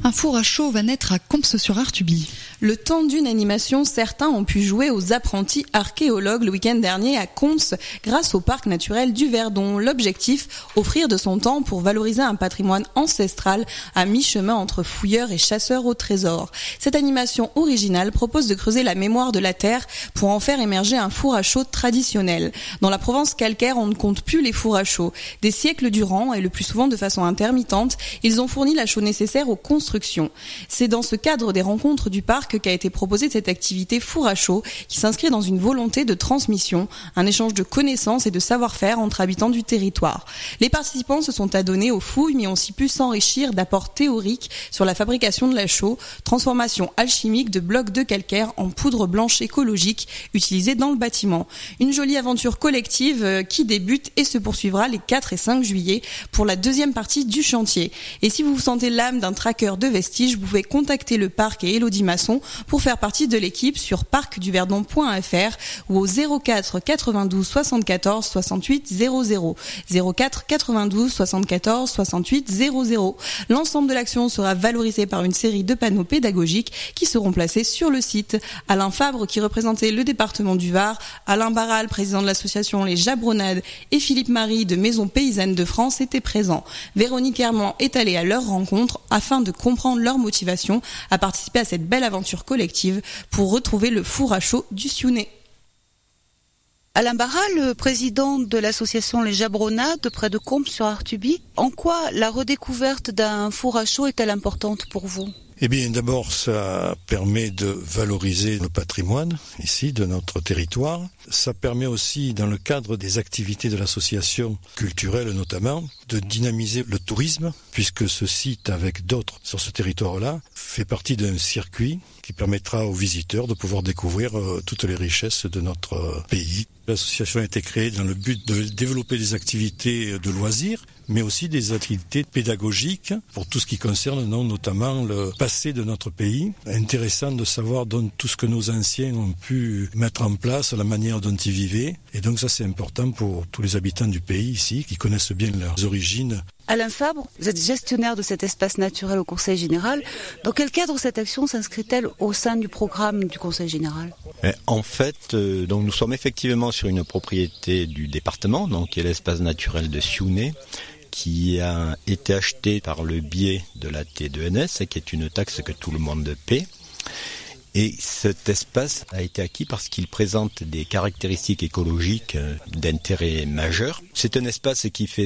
Un four à chaud va naître à Comps-sur-Artuby. Le temps d'une animation, certains ont pu jouer aux apprentis archéologues le week-end dernier à Comps grâce au parc naturel du Verdon. L'objectif, offrir de son temps pour valoriser un patrimoine ancestral à mi-chemin entre fouilleurs et chasseurs au trésor. Cette animation originale propose de creuser la mémoire de la terre pour en faire émerger un four à chaud traditionnel. Dans la Provence calcaire, on ne compte plus les fours à chaud. Des siècles durant, et le plus souvent de façon intermittente, ils ont fourni la chaux nécessaire aux constructions. C'est dans ce cadre des rencontres du parc qu'a été proposée cette activité four à chaud qui s'inscrit dans une volonté de transmission, un échange de connaissances et de savoir-faire entre habitants du territoire. Les participants se sont adonnés aux fouilles mais ont aussi pu s'enrichir d'apports théoriques sur la fabrication de la chaux, transformation alchimique de blocs de calcaire en poudre blanche écologique utilisée dans le bâtiment. Une jolie aventure collective qui débute et se poursuivra les 4 et 5 juillet pour la deuxième partie du chantier. Et si vous vous sentez l'âme d'un traqueur de vestiges, vous pouvez contacter le parc et Élodie Masson pour faire partie de l'équipe sur parcduverdon.fr ou au 04 92 74 68 00 04 92 74 68 00. L'ensemble de l'action sera valorisé par une série de panneaux pédagogiques qui seront placés sur le site. Alain Fabre, qui représentait le département du Var, Alain Barral, président de l'association Les Jabronnades, et Philippe Marie de Maison Paysanne de France étaient présents. Véronique Herman est allée à leur rencontre afin de comprendre leur motivation à participer à cette belle aventure collective pour retrouver le four à chaud du Siounais. Alain Barral, président de l'association Les Jabronnades près de Comps-sur-Artuby, en quoi la redécouverte d'un four à chaud est-elle importante pour vous ? Eh bien, d'abord, ça permet de valoriser le patrimoine, ici, de notre territoire. Ça permet aussi, dans le cadre des activités de l'association culturelle notamment, de dynamiser le tourisme, puisque ce site, avec d'autres sur ce territoire-là, fait partie d'un circuit qui permettra aux visiteurs de pouvoir découvrir toutes les richesses de notre pays. L'association a été créée dans le but de développer des activités de loisirs, mais aussi des activités pédagogiques pour tout ce qui concerne notamment le passé de notre pays. Intéressant de savoir donc tout ce que nos anciens ont pu mettre en place, la manière dont ils vivaient. Et donc ça, c'est important pour tous les habitants du pays ici, qui connaissent bien leurs origines. Alain Fabre, vous êtes gestionnaire de cet espace naturel au Conseil général. Dans quel cadre cette action s'inscrit-elle au sein du programme du Conseil général ? En fait, donc nous sommes effectivement sur une propriété du département, donc qui est l'espace naturel de Siounais, qui a été acheté par le biais de la T2NS, qui est une taxe que tout le monde paie. Et cet espace a été acquis parce qu'il présente des caractéristiques écologiques d'intérêt majeur. C'est un espace qui fait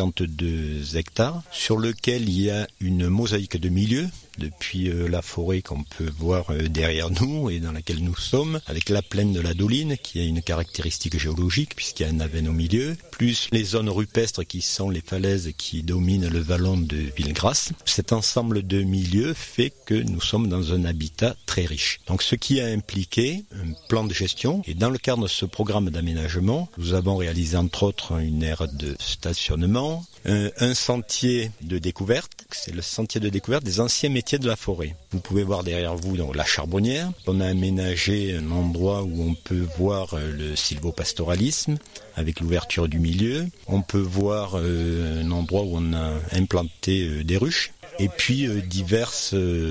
152 hectares, sur lequel il y a une mosaïque de milieux, depuis la forêt qu'on peut voir derrière nous et dans laquelle nous sommes, avec la plaine de la Doline, qui a une caractéristique géologique, puisqu'il y a un aven au milieu, plus les zones rupestres qui sont les falaises qui dominent le vallon de Villegrasse. Cet ensemble de milieux fait que nous sommes dans un habitat très riche. Donc ce qui a impliqué un plan de gestion, et dans le cadre de ce programme d'aménagement, nous avons réalisé entre autres une aire de stationnement, un sentier de découverte, c'est le sentier de découverte des anciens métiers de la forêt. Vous pouvez voir derrière vous donc, la charbonnière. On a aménagé un endroit où on peut voir le sylvopastoralisme avec l'ouverture du milieu. On peut voir un endroit où on a implanté des ruches. Et puis diverses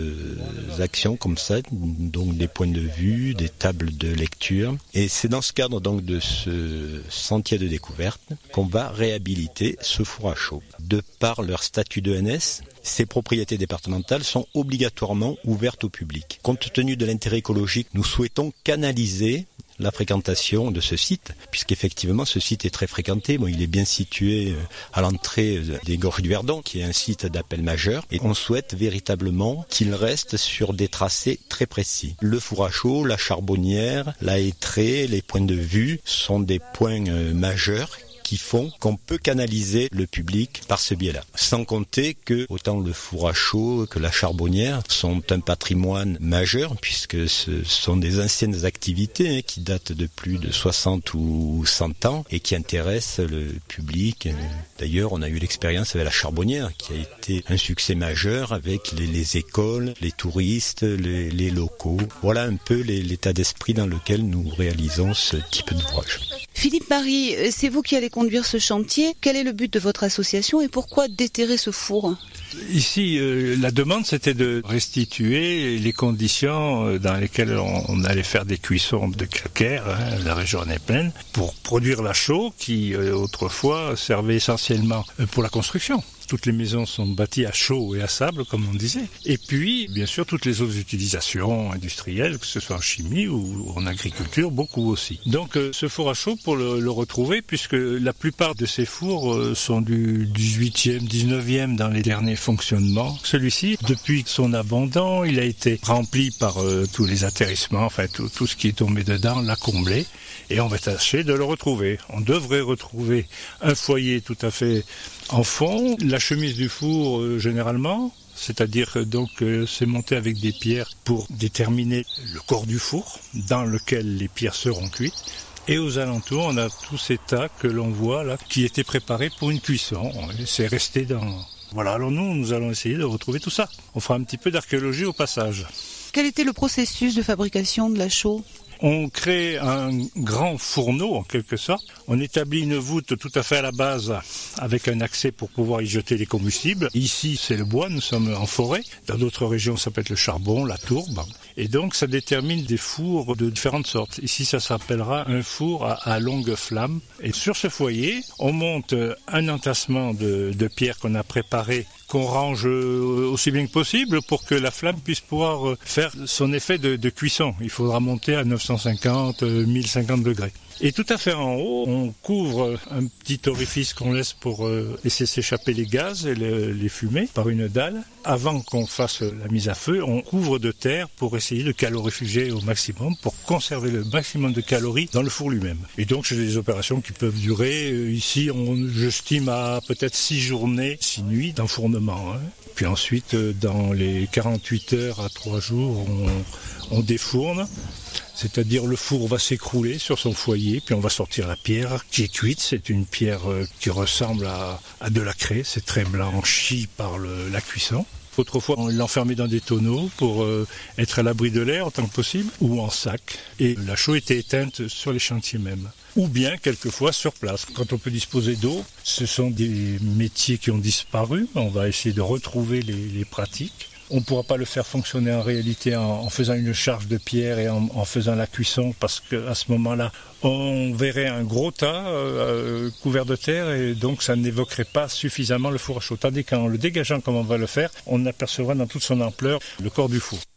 actions comme ça, donc des points de vue, des tables de lecture. Et c'est dans ce cadre donc de ce sentier de découverte qu'on va réhabiliter ce four à chaud. De par leur statut de NS, ces propriétés départementales sont obligatoirement ouvertes au public. Compte tenu de l'intérêt écologique, nous souhaitons canaliser la fréquentation de ce site, puisqu'effectivement ce site est très fréquenté. Bon, il est bien situé à l'entrée des Gorges du Verdon, qui est un site d'appel majeur, et on souhaite véritablement qu'il reste sur des tracés très précis. Le four à chaud, la charbonnière, la hêtraie, les points de vue sont des points majeurs qui font qu'on peut canaliser le public par ce biais-là. Sans compter que autant le four à chaud que la charbonnière sont un patrimoine majeur, puisque ce sont des anciennes activités qui datent de plus de 60 ou 100 ans et qui intéressent le public. D'ailleurs, on a eu l'expérience avec la charbonnière qui a été un succès majeur avec les écoles, les touristes, les locaux. Voilà un peu l'état d'esprit dans lequel nous réalisons ce type d'ouvrage. Philippe Marie, c'est vous qui allez conduire ce chantier. Quel est le but de votre association et pourquoi déterrer ce four ? Ici, la demande, c'était de restituer les conditions dans lesquelles on allait faire des cuissons de calcaire, la région en est pleine, pour produire la chaux qui, autrefois, servait essentiellement pour la construction. Toutes les maisons sont bâties à chaux et à sable, comme on disait. Et puis, bien sûr, toutes les autres utilisations industrielles, que ce soit en chimie ou en agriculture, beaucoup aussi. Donc, ce four à chaux, pour le retrouver, puisque la plupart de ces fours sont du 18e, 19e dans les derniers fonctionnements. Celui-ci, depuis son abandon, il a été rempli par tous les atterrissements, enfin tout ce qui est tombé dedans, l'a comblé. Et on va tâcher de le retrouver. On devrait retrouver un foyer tout à fait en fond, la chemise du four généralement, c'est-à-dire donc c'est monté avec des pierres pour déterminer le corps du four dans lequel les pierres seront cuites. Et aux alentours, on a tous ces tas que l'on voit là qui étaient préparés pour une cuisson. C'est resté dans... Voilà, alors nous allons essayer de retrouver tout ça. On fera un petit peu d'archéologie au passage. Quel était le processus de fabrication de la chaux ? On crée un grand fourneau, en quelque sorte. On établit une voûte tout à fait à la base, avec un accès pour pouvoir y jeter les combustibles. Ici, c'est le bois, nous sommes en forêt. Dans d'autres régions, ça peut être le charbon, la tourbe. Et donc, ça détermine des fours de différentes sortes. Ici, ça s'appellera un four à longue flamme. Et sur ce foyer, on monte un entassement de pierres qu'on a préparé, qu'on range aussi bien que possible pour que la flamme puisse pouvoir faire son effet de cuisson. Il faudra monter à 950, 1050 degrés. Et tout à fait en haut, on couvre un petit orifice qu'on laisse pour laisser s'échapper les gaz et les fumées par une dalle. Avant qu'on fasse la mise à feu, on couvre de terre pour essayer de calorifier au maximum, pour conserver le maximum de calories dans le four lui-même. Et donc, c'est des opérations qui peuvent durer, ici, j'estime à peut-être 6 journées, 6 nuits d'enfournement. Puis ensuite, dans les 48 heures à 3 jours, on défourne. C'est-à-dire le four va s'écrouler sur son foyer, puis on va sortir la pierre qui est cuite. C'est une pierre qui ressemble à de la craie, c'est très blanchi par la cuisson. Autrefois, on l'enfermait dans des tonneaux pour être à l'abri de l'air autant que possible, ou en sac. Et la chaux était éteinte sur les chantiers même. Ou bien, quelquefois, sur place. Quand on peut disposer d'eau, ce sont des métiers qui ont disparu. On va essayer de retrouver les pratiques. On ne pourra pas le faire fonctionner en réalité en faisant une charge de pierre et en faisant la cuisson, parce qu'à ce moment-là, on verrait un gros tas couvert de terre et donc ça n'évoquerait pas suffisamment le four à chaux. Tandis qu'en le dégageant comme on va le faire, on apercevra dans toute son ampleur le corps du four.